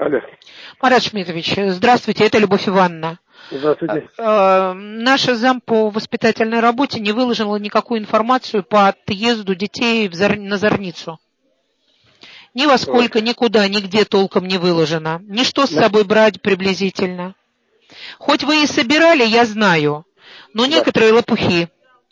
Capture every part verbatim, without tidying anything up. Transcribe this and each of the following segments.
Алло. Марат Шмидович, здравствуйте, это Любовь Ивановна. Здравствуйте. Э, наша зам по воспитательной работе не выложила никакую информацию по отъезду детей в Зар... на Зорницу. Ни во сколько, Вот. никуда, нигде толком не выложено. Ни что с собой брать приблизительно. Хоть вы и собирали, я знаю, но Да. некоторые лопухи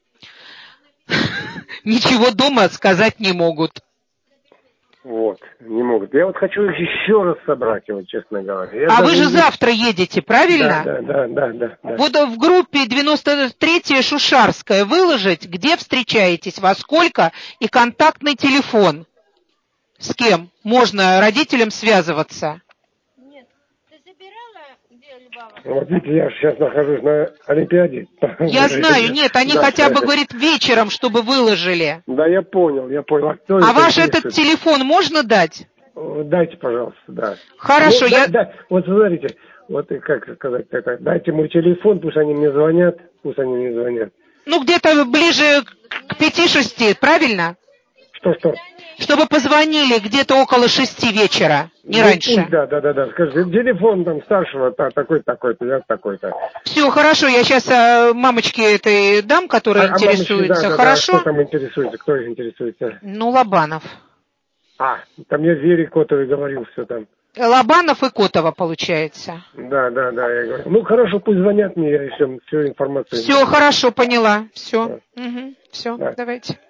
ничего дома сказать не могут. Вот, не могут. Я вот хочу их еще раз собрать, вот, честно говоря. Я А вы же не... завтра едете, правильно? Да, да, да, да, да, да. Вот в группе девяносто третья Шушарская выложить, где встречаетесь, во сколько и контактный телефон. С кем можно родителям связываться? Нет. Ты забирала, где Любава? Вот видите, я сейчас нахожусь на Олимпиаде. Я знаю, нет, они Да. хотя бы, говорит, вечером, чтобы выложили. Да, я понял, я понял. А, кто А это ваш интересует? этот телефон можно дать? Дайте, пожалуйста, да. Хорошо, Ну, я... да, да. Вот смотрите, вот и как сказать, это, дайте мой телефон, пусть они мне звонят, пусть они мне звонят. Ну, где-то ближе к пяти-шести, правильно? Что-что? Чтобы позвонили где-то около шести вечера, не Ну, раньше. Пусть, да, да, да, да. Скажите, телефон там старшего, та, такой-то, такой-то, я такой-то. Все, хорошо, я сейчас а, мамочке этой дам, которая А, а мамочки, интересуется, да, да, хорошо? да, кто там интересуется, кто их интересуется? Ну, Лобанов. А, там я Вере Котовой говорил все там. Лобанов и Котова, получается. Да, да, да, я говорю. Ну, хорошо, пусть звонят мне, я еще всю информацию. Все, хорошо, поняла. Все. Да. Угу. Все, Да. давайте.